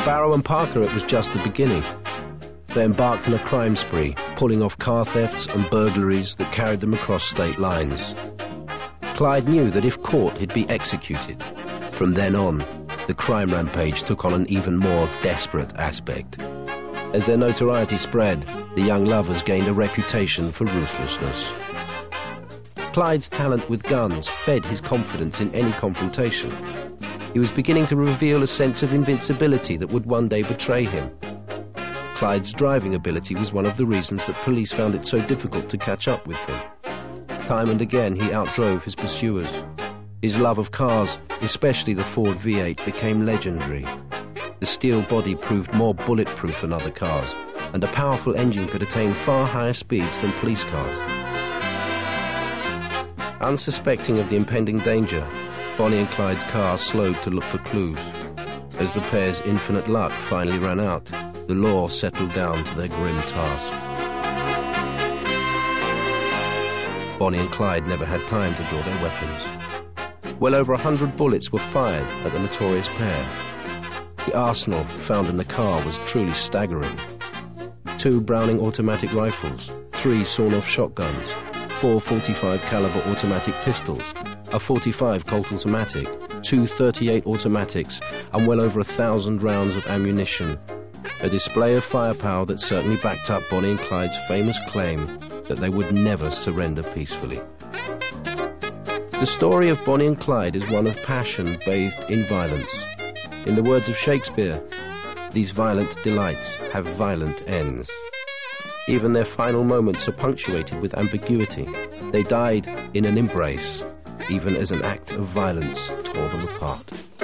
Barrow and Parker, it was just the beginning. They embarked on a crime spree, pulling off car thefts and burglaries that carried them across state lines. Clyde knew that if caught, he'd be executed. From then on, the crime rampage took on an even more desperate aspect. As their notoriety spread, the young lovers gained a reputation for ruthlessness. Clyde's talent with guns fed his confidence in any confrontation. He was beginning to reveal a sense of invincibility that would one day betray him. Clyde's driving ability was one of the reasons that police found it so difficult to catch up with him. Time and again he outdrove his pursuers. His love of cars, especially the Ford V8, became legendary. The steel body proved more bulletproof than other cars, and a powerful engine could attain far higher speeds than police cars. Unsuspecting of the impending danger, Bonnie and Clyde's car slowed to look for clues. As the pair's infinite luck finally ran out, the law settled down to their grim task. Bonnie and Clyde never had time to draw their weapons. Well over 100 bullets were fired at the notorious pair. The arsenal found in the car was truly staggering. 2 Browning automatic rifles, 3 sawn-off shotguns, 4 .45 caliber automatic pistols, a .45 Colt automatic, 2 .38 automatics, and well over 1,000 rounds of ammunition. A display of firepower that certainly backed up Bonnie and Clyde's famous claim that they would never surrender peacefully. The story of Bonnie and Clyde is one of passion bathed in violence. In the words of Shakespeare, these violent delights have violent ends. Even their final moments are punctuated with ambiguity. They died in an embrace, even as an act of violence tore them apart.